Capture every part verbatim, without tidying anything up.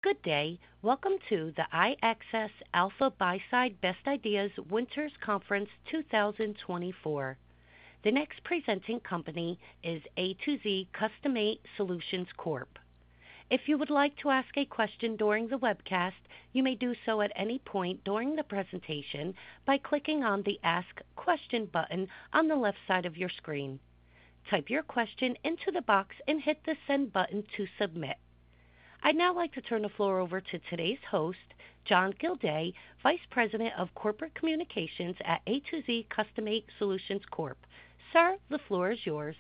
Good day. Welcome to the iAccess Alpha Buy-Side Best Ideas Winters Conference two thousand twenty-four. The next presenting company is A to Z Custom-Made Solutions Corp. If you would like to ask a question during the webcast, you may do so at any point during the presentation by clicking on the Ask Question button on the left side of your screen. Type your question into the box and hit the Send button to submit. I'd now like to turn the floor over to today's host, John Gilday, Vice President of Corporate Communications at A to Z Custom-Made Solutions Corp. Sir, the floor is yours.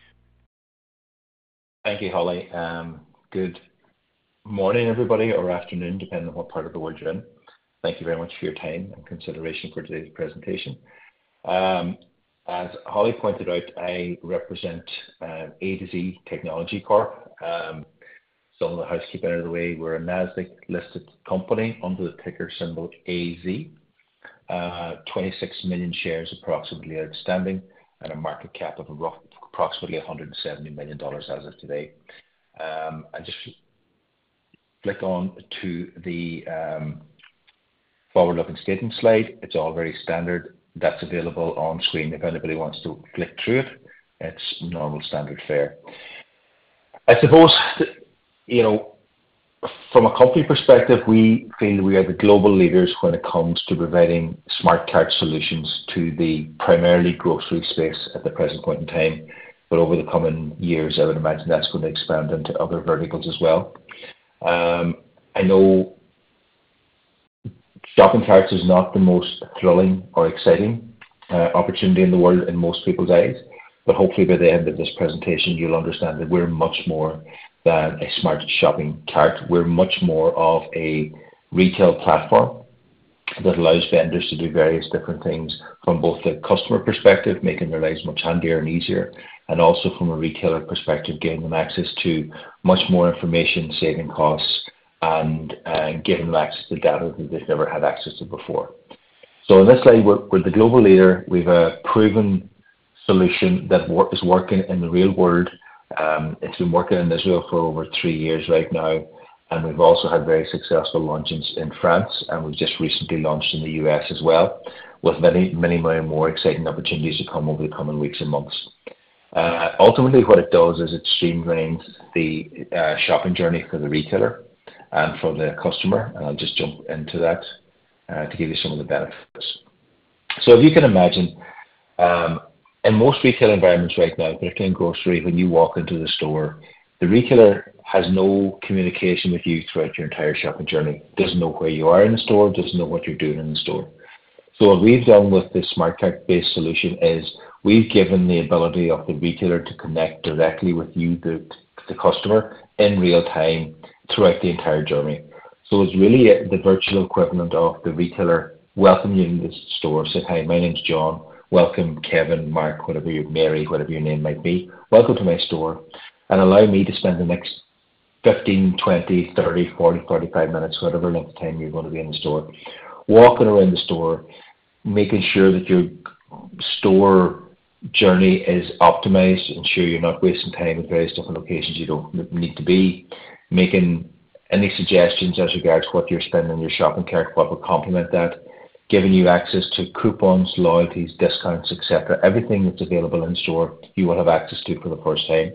Thank you, Holly. Um, good morning, everybody, or afternoon, depending on what part of the world you're in. Thank you very much for your time and consideration for today's presentation. Um, as Holly pointed out, I represent uh, A to Z Technology Corp. Um, Some of the housekeeping out of the way, we're a NASDAQ-listed company under the ticker symbol A Z. Uh, twenty-six million shares approximately outstanding and a market cap of approximately one hundred seventy million dollars as of today. Um, I just flick on to the um, forward-looking statement slide. It's all very standard. That's available on screen if anybody wants to flick through it. It's normal standard fare. I suppose you know, from a company perspective, we feel we are the global leaders when it comes to providing smart cart solutions to the primarily grocery space at the present point in time. But over the coming years, I would imagine that's going to expand into other verticals as well. Um, I know shopping carts is not the most thrilling or exciting uh, opportunity in the world in most people's eyes, but hopefully by the end of this presentation, you'll understand that we're much more than a smart shopping cart. We're much more of a retail platform that allows vendors to do various different things from both the customer perspective, making their lives much handier and easier, and also from a retailer perspective, giving them access to much more information, saving costs, and uh, giving them access to data that they've never had access to before. So in this slide, we're, we're the global leader. We have a proven solution that work, is working in the real world. Um, it's been working in Israel for over three years right now, and we've also had very successful launches in France, and we've just recently launched in the U S as well, with many, many, many more exciting opportunities to come over the coming weeks and months. Uh, ultimately, what it does is it streamlines the uh, shopping journey for the retailer and for the customer, and I'll just jump into that uh, to give you some of the benefits. So if you can imagine, um, in most retail environments right now, particularly in grocery, when you walk into the store, the retailer has no communication with you throughout your entire shopping journey. Doesn't know where you are in the store, doesn't know what you're doing in the store. So what we've done with this smart cart-based solution is we've given the ability of the retailer to connect directly with you, the, the customer, in real time throughout the entire journey. So it's really a, the virtual equivalent of the retailer welcoming you in the store, saying, "Hi, my name's John. Welcome, Kevin, Mark, whatever your Mary, whatever your name might be. Welcome to my store," and allow me to spend the next fifteen, twenty, thirty, forty, forty-five minutes, whatever length of time you're going to be in the store, walking around the store, making sure that your store journey is optimized, ensure you're not wasting time at various different locations you don't need to be, making any suggestions as regards what you're spending in your shopping cart, what would complement that, giving you access to coupons, loyalties, discounts, et cetera. Everything that's available in store, you will have access to for the first time,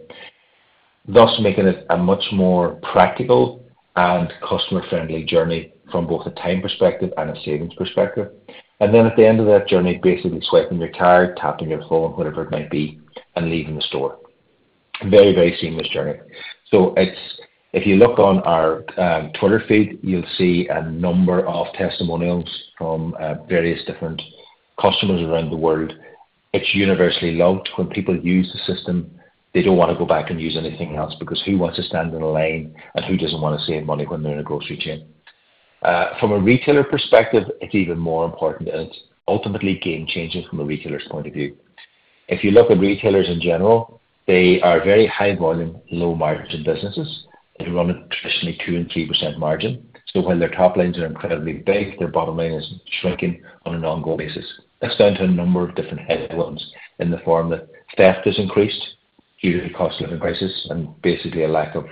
thus making it a much more practical and customer-friendly journey from both a time perspective and a savings perspective. And then at the end of that journey, basically swiping your card, tapping your phone, whatever it might be, and leaving the store. Very, very seamless journey. So it's If you look on our um, Twitter feed, you'll see a number of testimonials from uh, various different customers around the world. It's universally loved. When people use the system, they don't want to go back and use anything else, because who wants to stand in a line and who doesn't want to save money when they're in a grocery chain? Uh, from a retailer perspective, it's even more important, and it's ultimately game-changing from a retailer's point of view. If you look at retailers in general, they are very high-volume, low-margin businesses. They run at traditionally two and three percent margin. So while their top lines are incredibly big, their bottom line is shrinking on an ongoing basis. That's down to a number of different headwinds in the form that theft has increased due to the cost of living crisis and basically a lack of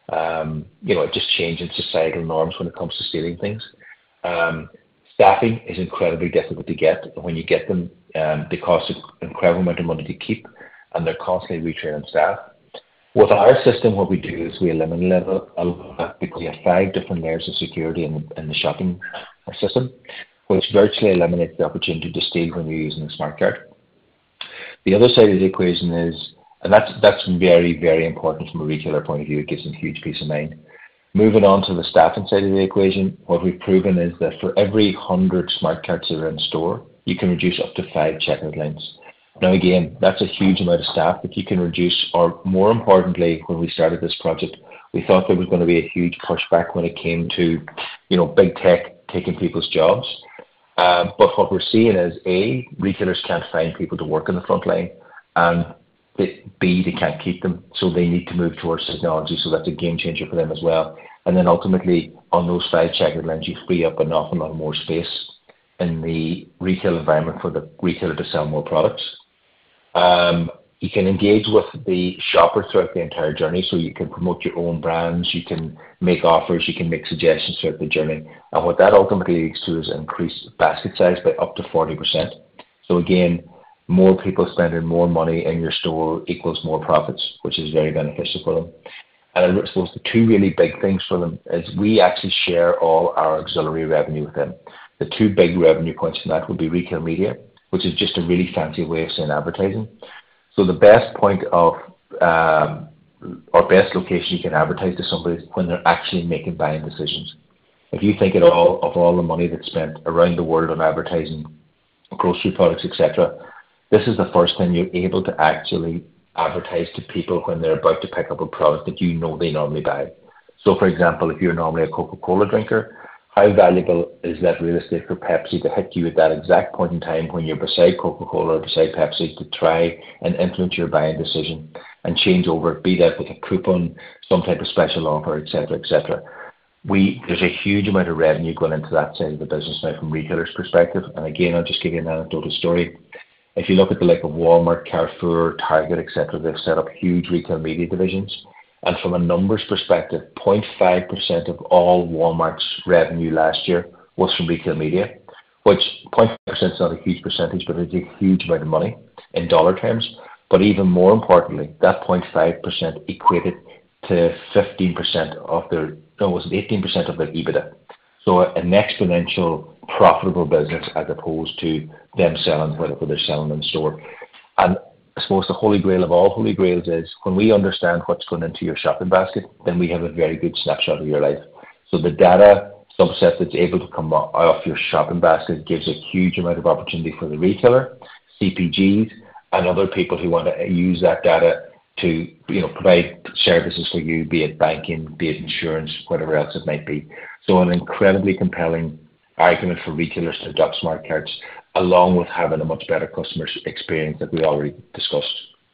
Um, you know, it just changing societal norms when it comes to stealing things. Um, staffing is incredibly difficult to get. When you get them, um, they cost an incredible amount of money to keep, and they're constantly retraining staff. With our system, what we do is we eliminate a lot because we have five different layers of security in the, in the shopping system, which virtually eliminates the opportunity to steal when you're using a smart card. The other side of the equation is, and that's that's very, very important from a retailer point of view, it gives them huge peace of mind. Moving on to the staffing side of the equation, what we've proven is that for every one hundred smart cards that are in store, you can reduce up to five checkout lines. Now again, that's a huge amount of staff that you can reduce, or more importantly, when we started this project, we thought there was going to be a huge pushback when it came to, you know, big tech taking people's jobs. Uh, but what we're seeing is, A, retailers can't find people to work in the front line, and B, they can't keep them, so they need to move towards technology, so that's a game changer for them as well. And then ultimately, on those five checkout lines, you free up an awful lot more space in the retail environment for the retailer to sell more products. Um, you can engage with the shopper throughout the entire journey, so you can promote your own brands, you can make offers, you can make suggestions throughout the journey. And what that ultimately leads to is increased basket size by up to forty percent. So again, more people spending more money in your store equals more profits, which is very beneficial for them. And I suppose the two really big things for them is we actually share all our auxiliary revenue with them. The two big revenue points from that would be retail media, which is just a really fancy way of saying advertising. So the best point of, um, or best location you can advertise to somebody is when they're actually making buying decisions. If you think at all of all the money that's spent around the world on advertising, grocery products, et cetera, this is the first time you're able to actually advertise to people when they're about to pick up a product that you know they normally buy. So for example, if you're normally a Coca-Cola drinker, how valuable is that real estate for Pepsi to hit you at that exact point in time when you're beside Coca-Cola or beside Pepsi to try and influence your buying decision and change over, be that with a coupon, some type of special offer, et cetera, et cetera. We, there's a huge amount of revenue going into that side of the business now from retailers' perspective. And again, I'll just give you an anecdotal story. If you look at the like of Walmart, Carrefour, Target, et cetera, they've set up huge retail media divisions. And from a numbers perspective, zero point five percent of all Walmart's revenue last year was from retail media, which zero point five percent is not a huge percentage, but it's a huge amount of money in dollar terms. But even more importantly, that zero point five percent equated to fifteen percent of their, no, it was eighteen percent of their EBITDA. So an exponential profitable business as opposed to them selling whatever they're selling in store. And I suppose the holy grail of all holy grails is when we understand what's going into your shopping basket, then we have a very good snapshot of your life. So the data subset that's able to come off your shopping basket gives a huge amount of opportunity for the retailer, C P Gs, and other people who want to use that data to, you know, provide services for you, be it banking, be it insurance, whatever else it might be. So an incredibly compelling argument for retailers to adopt smart cards, along with having a much better customer experience that we already discussed.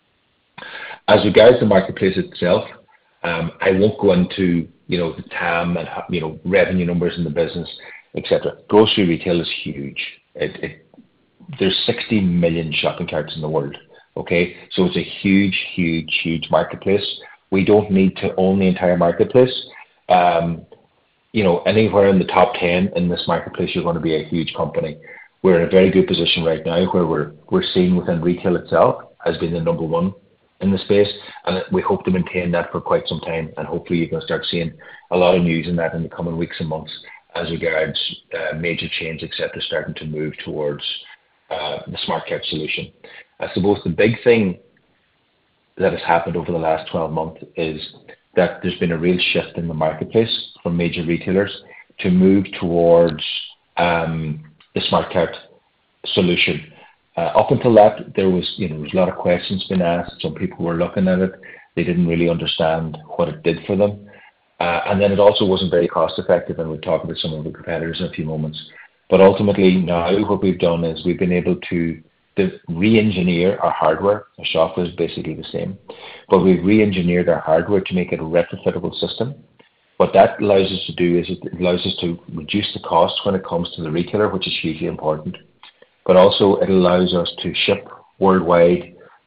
As regards the marketplace itself, um, I won't go into, you know, the T A M and, you know, revenue numbers in the business, et cetera. Grocery retail is huge. It, it, there's sixty million shopping carts in the world, okay? So it's a huge, huge, huge marketplace. We don't need to own the entire marketplace. Um, you know, anywhere in the top ten in this marketplace, you're going to be a huge company. We're in a very good position right now where we're we're seen within retail itself as being the number one in the space, and we hope to maintain that for quite some time, and hopefully you're going to start seeing a lot of news in that in the coming weeks and months as regards uh, major change, et cetera, starting to move towards uh, the smart card solution. I suppose the big thing that has happened over the last twelve months is that there's been a real shift in the marketplace from major retailers to move towards um, the smart card solution. Uh, up until that, there was, you know, there was a lot of questions being asked. Some people were looking at it. They didn't really understand what it did for them. Uh, and then it also wasn't very cost effective, and we'll talk about some of the competitors in a few moments. But ultimately now what we've done is we've been able to re-engineer our hardware. Our software is basically the same, but we've re-engineered our hardware to make it a retrofittable system. What that allows us to do is it allows us to reduce the cost when it comes to the retailer, which is hugely important. But also it allows us to ship worldwide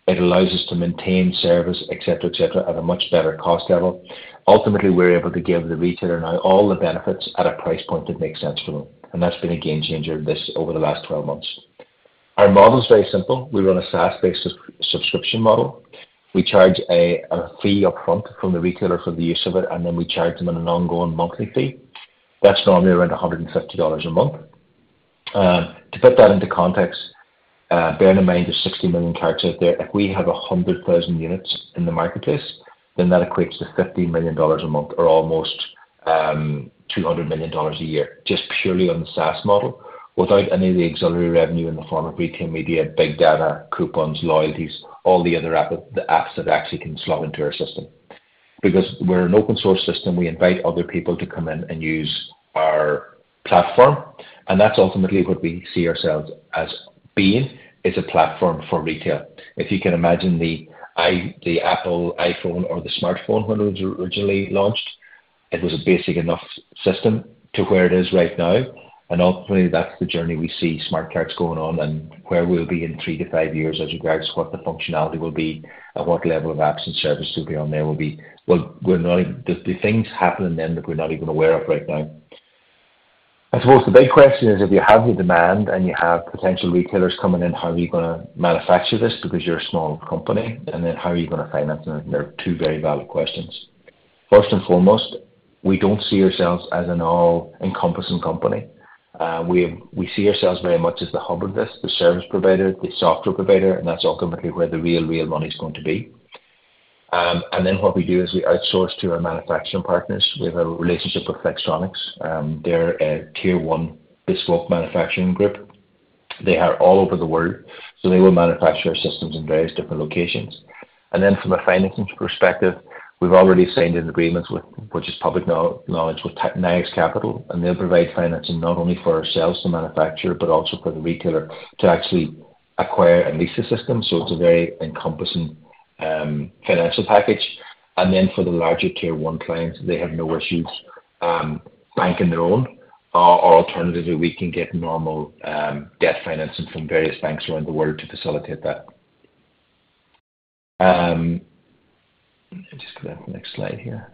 It allows us to maintain service, et cetera, et cetera, at a much better cost level. Ultimately, we're able to give the retailer now all the benefits at a price point that makes sense for them. And that's been a game changer this over the last twelve months. Our model is very simple. We run a SaaS-based subscription model. We charge a, a fee up front from the retailer for the use of it, and then we charge them an ongoing monthly fee. That's normally around one hundred fifty dollars a month. Um, to put that into context, uh, bearing in mind there's sixty million carts out there, if we have one hundred thousand units in the marketplace, then that equates to fifteen million dollars a month, or almost um, two hundred million dollars a year, just purely on the SaaS model, without any of the auxiliary revenue in the form of retail media, big data, coupons, loyalties, all the other app, the apps that actually can slot into our system. Because we're an open source system, we invite other people to come in and use our platform, and that's ultimately what we see ourselves as being, is a platform for retail. If you can imagine the I, the Apple iPhone or the smartphone when it was originally launched, it was a basic enough system to where it is right now. And ultimately, that's the journey we see smart carts going on, and where we'll be in three to five years as regards what the functionality will be and what level of apps and services will be on there will be. Well, we're not even, the, the things happening then that we're not even aware of right now. I suppose the big question is, if you have the demand and you have potential retailers coming in, how are you going to manufacture this, because you're a small company, and then how are you going to finance it? And they're two very valid questions. First and foremost, we don't see ourselves as an all-encompassing company. Uh, we we see ourselves very much as the hub of this, the service provider, the software provider, and that's ultimately where the real, real money is going to be. Um, and then what we do is we outsource to our manufacturing partners. We have a relationship with Flextronics. Um, they're a tier one bespoke manufacturing group. They are all over the world, so they will manufacture our systems in various different locations. And then from a financing perspective, we've already signed an agreement with, which is public knowledge, with Nayax Capital, and they'll provide financing not only for ourselves to manufacture, but also for the retailer to actually acquire and lease the system. So it's a very encompassing um, financial package. And then for the larger tier one clients, they have no issues um, banking their own, or, or alternatively, we can get normal um, debt financing from various banks around the world to facilitate that. Um, Just go to the next slide here.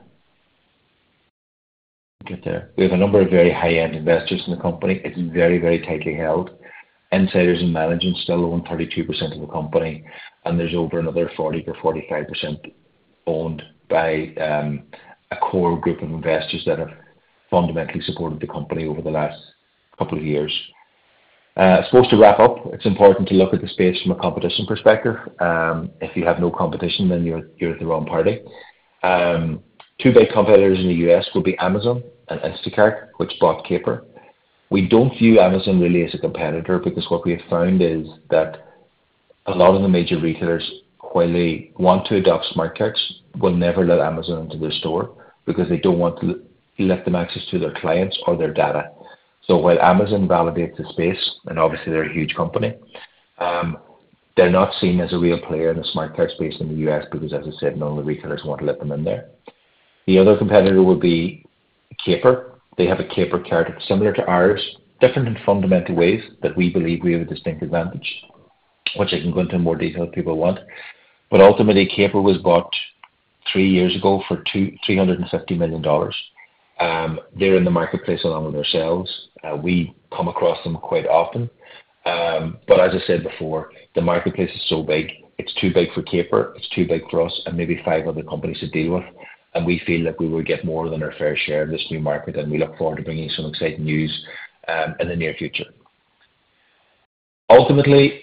Get there. We have a number of very high-end investors in the company. It's very, very tightly held. Insiders and management still own thirty-two percent of the company, and there's over another forty or forty-five percent owned by um, a core group of investors that have fundamentally supported the company over the last couple of years. Uh, I suppose to wrap up, it's important to look at the space from a competition perspective. Um, if you have no competition, then you're you're at the wrong party. Um, two big competitors in the U S would be Amazon and Instacart, which bought Caper. We don't view Amazon really as a competitor, because what we have found is that a lot of the major retailers, while they want to adopt smart carts, will never let Amazon into their store, because they don't want to let them access to their clients or their data. So while Amazon validates the space, and obviously they're a huge company, um, they're not seen as a real player in the smart card space in the U S, because, as I said, none of the retailers want to let them in there. The other competitor would be Caper. They have a Caper card that's similar to ours, different in fundamental ways that we believe we have a distinct advantage, which I can go into more detail if people want. But ultimately, Caper was bought three years ago for two, three hundred fifty million dollars. Um, they're in the marketplace along with ourselves. Uh, we come across them quite often. Um, but as I said before, the marketplace is so big, it's too big for Caper, it's too big for us and maybe five other companies to deal with. And we feel that we will get more than our fair share of this new market, and we look forward to bringing some exciting news um, in the near future. Ultimately,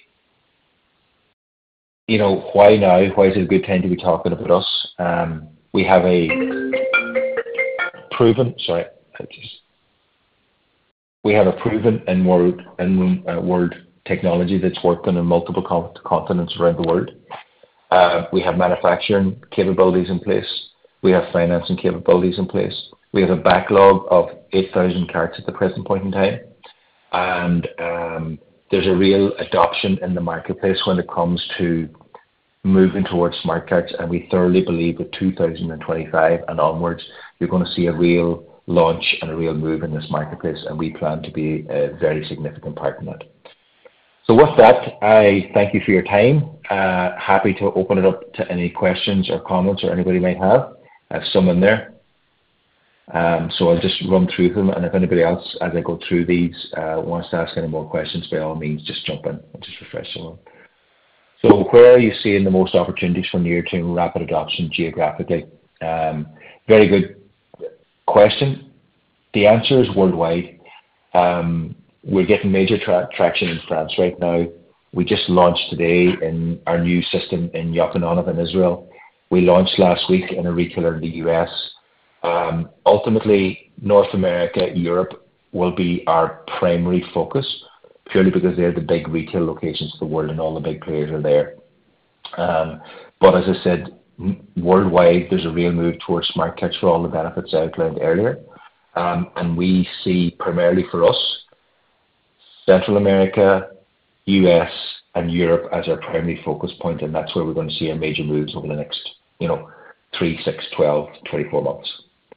you know, why now? Why is it a good time to be talking about us? Um, we have a proven, sorry, I just, we have a proven in word in uh, word technology that's working on multiple continents around the world. Uh, we have manufacturing capabilities in place. We have financing capabilities in place. We have a backlog of eight thousand carts at the present point in time. And um, there's a real adoption in the marketplace when it comes to moving towards smart carts. And we thoroughly believe that two thousand twenty-five and onwards, you're going to see a real launch and a real move in this marketplace. And we plan to be a very significant part in that. So with that, I thank you for your time. Uh, happy to open it up to any questions or comments or anybody might have. I have some in there. Um, so I'll just run through them, and if anybody else, as I go through these, uh, wants to ask any more questions, by all means, just jump in and just refresh someone. So where are you seeing the most opportunities for near-term rapid adoption geographically? Um, very good question. The answer is worldwide. Um, we're getting major tra traction in France right now. We just launched today in our new system in Yokohama in Israel. We launched last week in a retailer in the U S. Um, ultimately, North America, Europe will be our primary focus, purely because they're the big retail locations of the world and all the big players are there. Um, but as I said, worldwide, there's a real move towards smart cards for all the benefits I outlined earlier. Um, and we see primarily for us, Central America, U S, and Europe as our primary focus point, and that's where we're going to see our major moves over the next, you know, three, six, twelve, twenty-four months.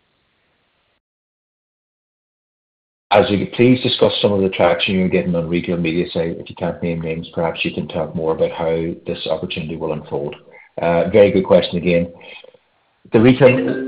As you could please discuss some of the traction you're getting on retail media side. If you can't name names, perhaps you can talk more about how this opportunity will unfold. Uh, very good question again. The retail,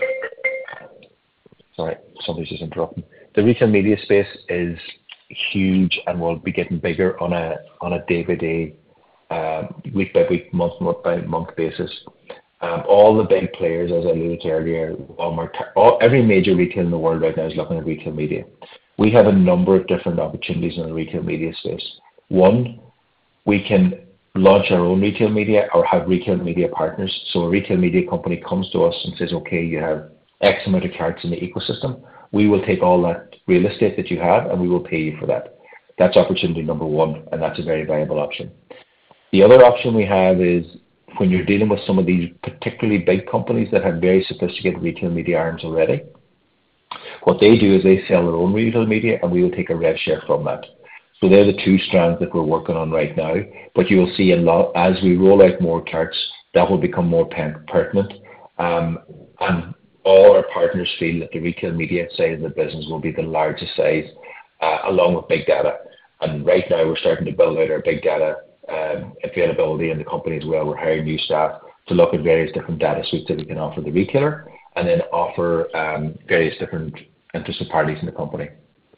sorry, somebody's just interrupting. The retail media space is huge and will be getting bigger on a on a day by day, um, week by week, month month by month basis. Um, all the big players, as I alluded to earlier, Walmart, all, every major retailer in the world right now is looking at retail media. We have a number of different opportunities in the retail media space. One, we can launch our own retail media or have retail media partners. So a retail media company comes to us and says, okay, you have X amount of cards in the ecosystem. We will take all that real estate that you have and we will pay you for that. That's opportunity number one, and that's a very viable option. The other option we have is when you're dealing with some of these particularly big companies that have very sophisticated retail media arms already, what they do is they sell their own retail media and we will take a rev share from that. So they're the two strands that we're working on right now, but you will see a lot, as we roll out more carts, that will become more pertinent. Um, and all our partners feel that the retail media side of the business will be the largest size, uh, along with big data. And right now we're starting to build out our big data um, availability in the company as well. We're hiring new staff to look at various different data suites that we can offer the retailer and then offer um, various different interested parties in the company.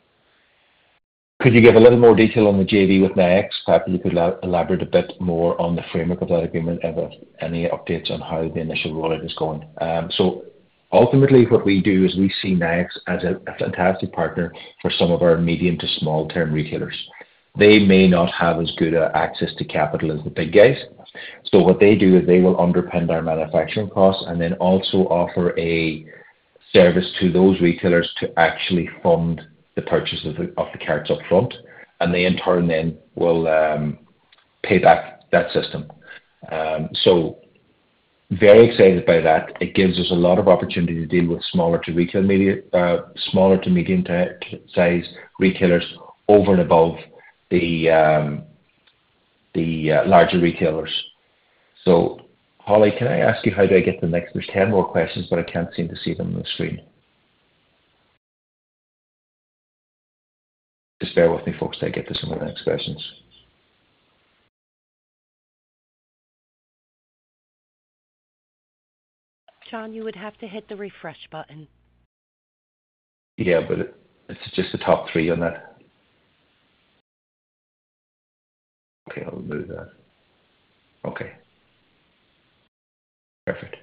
Could you give a little more detail on the J V with Nayax? Perhaps you could elaborate a bit more on the framework of that agreement and any updates on how the initial rollout is going. Um, so ultimately what we do is we see Nayax as a, a fantastic partner for some of our medium to small term retailers. They may not have as good a access to capital as the big guys. So what they do is they will underpin our manufacturing costs and then also offer a service to those retailers to actually fund the purchase of the, of the carts up front, and they in turn then will um, pay back that system. Um, so very excited by that. It gives us a lot of opportunity to deal with smaller to retail media, uh, smaller to medium to size retailers over and above the um, the uh, larger retailers. So Holly, can I ask you how do I get the next? There's ten more questions, but I can't seem to see them on the screen. Just bear with me, folks, till I get to some of the next questions. John, you would have to hit the refresh button. Yeah, but it, it's just the top three on that. Okay, I'll remove that. Okay. Perfect.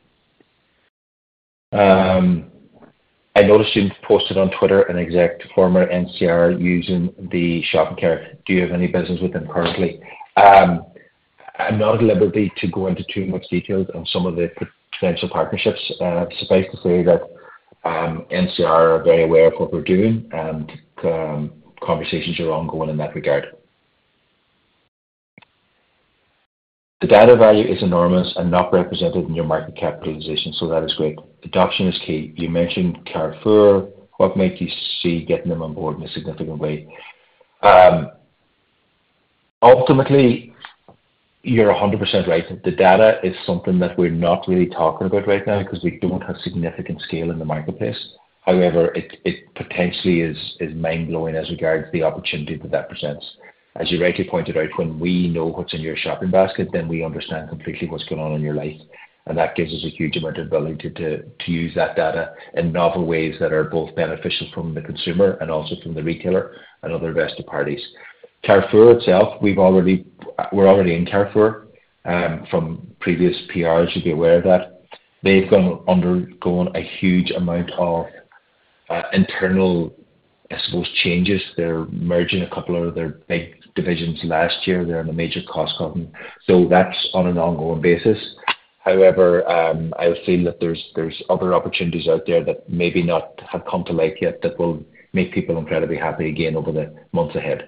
Um, I noticed you posted on Twitter an exec former N C R using the shopping cart. Do you have any business with them currently? Um, I'm not at liberty to go into too much details on some of the potential partnerships. Uh, suffice to say that um, N C R are very aware of what we're doing and um, conversations are ongoing in that regard. The data value is enormous and not represented in your market capitalization, so that is great. Adoption is key. You mentioned Carrefour. What makes you see getting them on board in a significant way? Um, ultimately, you're one hundred percent right. The data is something that we're not really talking about right now because we don't have significant scale in the marketplace. However, it, it potentially is, is mind-blowing as regards the opportunity that that presents. as you rightly pointed out, when we know what's in your shopping basket, then we understand completely what's going on in your life. And that gives us a huge amount of ability to, to, to use that data in novel ways that are both beneficial from the consumer and also from the retailer and other invested parties. Carrefour itself, we've already, we're already in Carrefour um, from previous P Rs, you'll be aware of that. They've gone undergone a huge amount of uh, internal, I suppose, changes. They're merging a couple of their big divisions last year. They're on a major cost cutting. So that's on an ongoing basis. However, um, I feel that there's there's other opportunities out there that maybe not have come to light yet that will make people incredibly happy again over the months ahead.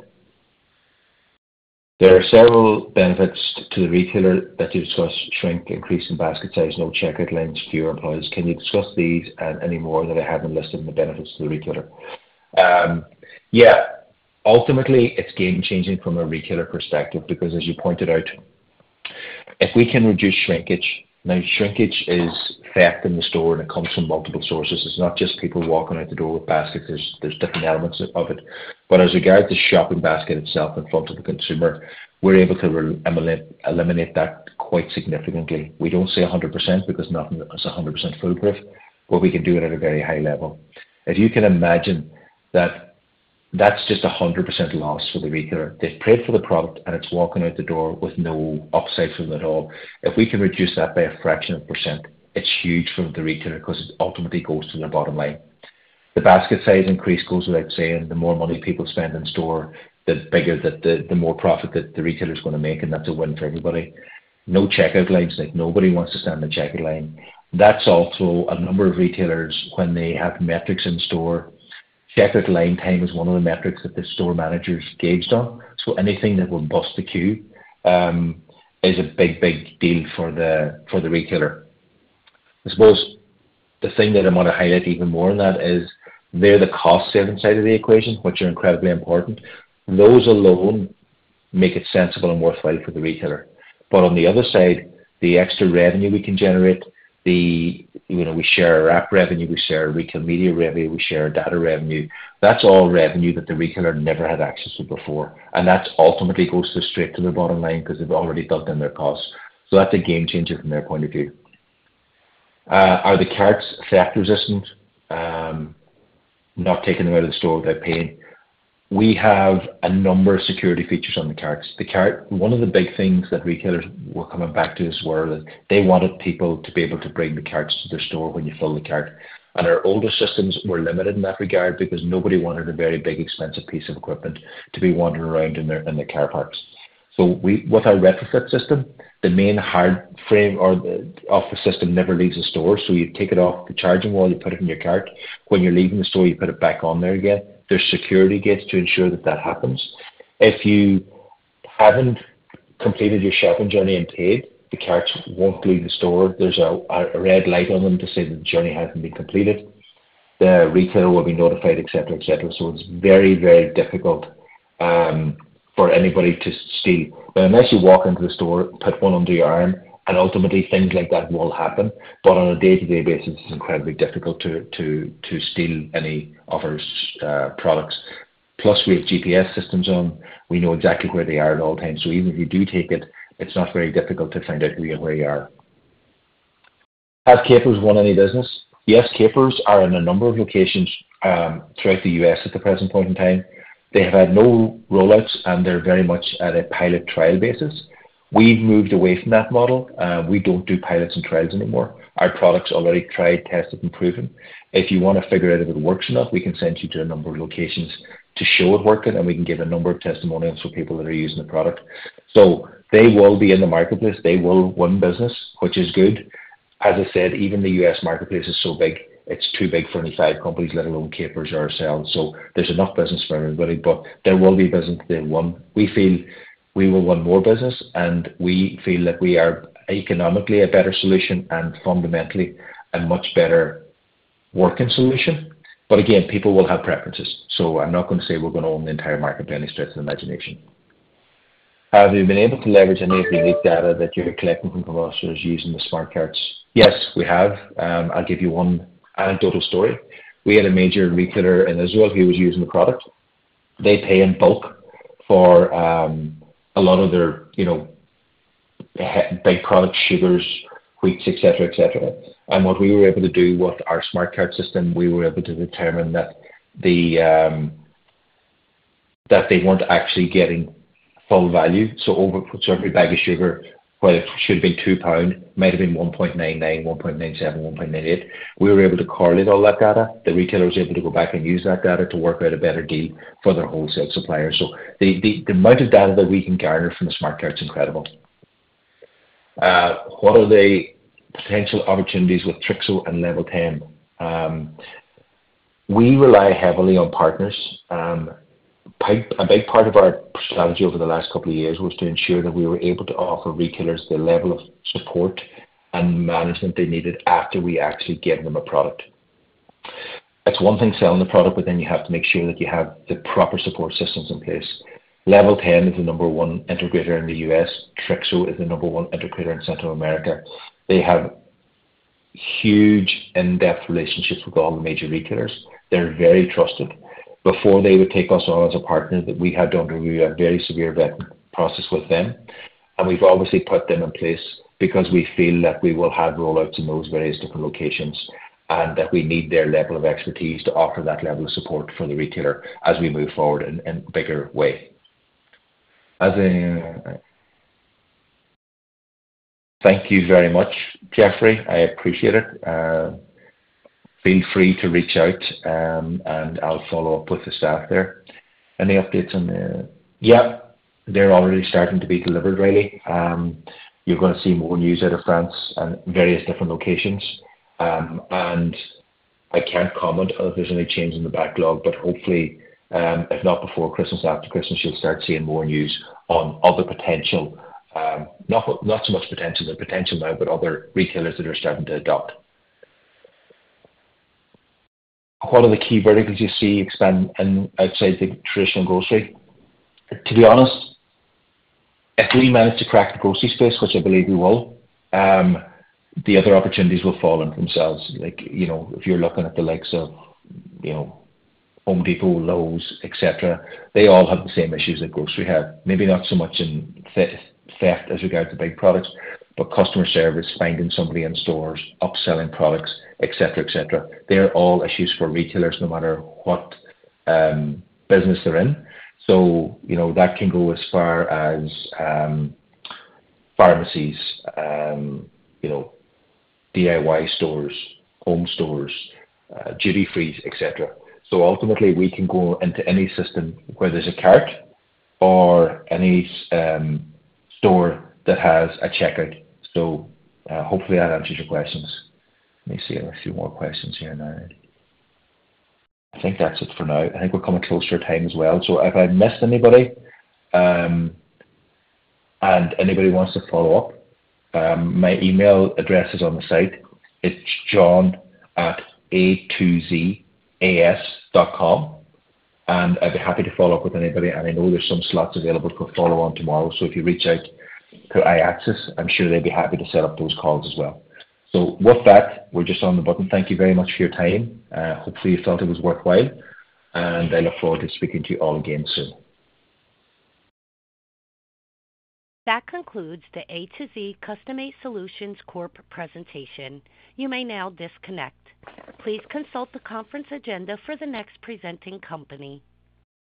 There are several benefits to the retailer that you discussed: shrink, increase in basket size, no checkout lines, fewer employees. Can you discuss these and any more that I haven't listed in the benefits to the retailer? Um, yeah, ultimately it's game changing from a retailer perspective because, as you pointed out, if we can reduce shrinkage, now shrinkage is theft in the store and it comes from multiple sources. It's not just people walking out the door with baskets, there's, there's different elements of it. But as regards the shopping basket itself in front of the consumer, we're able to re- eliminate, eliminate that quite significantly. We don't say one hundred percent because nothing is one hundred percent foolproof, but we can do it at a very high level. If you can imagine that that's just a one hundred percent loss for the retailer. They've paid for the product and it's walking out the door with no upside from it at all. If we can reduce that by a fraction of a percent, it's huge for the retailer because it ultimately goes to their bottom line. The basket size increase goes without saying. The more money people spend in store, the bigger that the, the more profit that the retailer is going to make, and that's a win for everybody. No checkout lines, like nobody wants to stand in the checkout line. That's also a number of retailers, when they have metrics in store, checkout line time is one of the metrics that the store managers gauged on. So anything that will bust the queue um, is a big, big deal for the for the retailer. I suppose the thing that I want to highlight even more in that is they're the cost-saving side of the equation, which are incredibly important. Those alone make it sensible and worthwhile for the retailer. But on the other side, the extra revenue we can generate, the you know, we share our app revenue, we share our retail media revenue, we share our data revenue. That's all revenue that the retailer never had access to before. And that ultimately goes to straight to their bottom line because they've already built in their costs. So that's a game changer from their point of view. Uh, are the carts theft resistant? Um, not taking them out of the store without paying. We have a number of security features on the carts. The cart, one of the big things that retailers were coming back to us were that they wanted people to be able to bring the carts to their store when you fill the cart. And our older systems were limited in that regard because nobody wanted a very big, expensive piece of equipment to be wandering around in their in the car parks. So we, with our retrofit system, the main hard frame or the, of the system never leaves the store. So you take it off the charging wall, you put it in your cart. When you're leaving the store, you put it back on there again. There's security gates to ensure that that happens. If you haven't completed your shopping journey and paid, the carts won't leave the store. There's a, a red light on them to say that the journey hasn't been completed. The retailer will be notified, et cetera, et cetera. So it's very, very difficult um, for anybody to steal. But unless you walk into the store, put one under your arm, and ultimately things like that will happen. But on a day-to-day basis, it's incredibly difficult to to to steal any of our uh, products. Plus, we have G P S systems on. We know exactly where they are at all times. So even if you do take it, it's not very difficult to find out who you, where you are. Have Capers won any business? Yes, Capers are in a number of locations um, throughout the U S at the present point in time. They have had no rollouts, and they're very much at a pilot trial basis. We've moved away from that model. Uh, we don't do pilots and trials anymore. Our product's already tried, tested, and proven. If you want to figure out if it works or not, we can send you to a number of locations to show it working, and we can give a number of testimonials for people that are using the product. So they will be in the marketplace. They will win business, which is good. As I said, even the U S marketplace is so big, it's too big for any five companies, let alone Capers or ourselves. So there's enough business for everybody, but there will be business they won. We feel we will win more business, and we feel that we are economically a better solution and fundamentally a much better working solution. But again, people will have preferences. So I'm not going to say we're going to own the entire market by any stretch of the imagination. Have you been able to leverage any of the unique data that you're collecting from customers using the smart carts? Yes, we have. Um, I'll give you one anecdotal story. We had a major retailer in Israel who was using the product. They pay in bulk for um, a lot of their, you know, he- big products, sugars, wheats, et cetera, et cetera. And what we were able to do with our smart card system, we were able to determine that the um, that they weren't actually getting full value. So over so every bag of sugar, while it should have been two pound, might have been one point nine nine, one point nine seven, one point nine eight. We were able to correlate all that data. The retailer was able to go back and use that data to work out a better deal for their wholesale suppliers. So the, the, the amount of data that we can garner from the smart card is incredible. Uh, what are the potential opportunities with Trixo and Level ten? Um, we rely heavily on partners. Um, A big part of our strategy over the last couple of years was to ensure that we were able to offer retailers the level of support and management they needed after we actually gave them a product. It's one thing selling the product, but then you have to make sure that you have the proper support systems in place. Level ten is the number one integrator in the U S. Trixo is the number one integrator in Central America. They have huge in-depth relationships with all the major retailers. They're very trusted. Before they would take us on as a partner, that we had to undergo a very severe vetting process with them. And we've obviously put them in place because we feel that we will have rollouts in those various different locations and that we need their level of expertise to offer that level of support for the retailer as we move forward in, in a bigger way. As a, thank you very much, Jeffrey. I appreciate it. Uh, Feel free to reach out um, and I'll follow up with the staff there. Any updates on the... Yeah, they're already starting to be delivered, really. Um, you're going to see more news out of France and various different locations. Um, and I can't comment if there's any change in the backlog, but hopefully, um, if not before Christmas, after Christmas, you'll start seeing more news on other potential, um, not, not so much potential, the potential now, but other retailers that are starting to adopt. What are the key verticals you see expand in, outside the traditional grocery? To be honest, if we manage to crack the grocery space, which I believe we will, um, the other opportunities will fall into themselves. Like, you know, if you're looking at the likes of, you know, Home Depot, Lowe's, et cetera, they all have the same issues that grocery have. Maybe not so much in theft, theft as regards to big products, but customer service, finding somebody in stores, upselling products, et cetera, et cetera. They're all issues for retailers, no matter what um, business they're in. So, you know, that can go as far as um, pharmacies, um, you know, D I Y stores, home stores, uh, duty frees, et cetera. So ultimately, we can go into any system where there's a cart or any um, store that has a checkout. So uh, hopefully that answers your questions. Let me see a few more questions here now. I think that's it for now. I think we're coming close to our time as well. So if I missed anybody um, and anybody wants to follow up, um, my email address is on the site. It's john at a two z a s dot com. And I'd be happy to follow up with anybody. And I know there's some slots available for follow on tomorrow. So if you reach out to iAccess, I'm sure they'd be happy to set up those calls as well. So with that, we're just on the button. Thank you very much for your time. Uh, hopefully you felt it was worthwhile. And I look forward to speaking to you all again soon. That concludes the A to Z Custom-Made Solutions Corp presentation. You may now disconnect. Please consult the conference agenda for the next presenting company.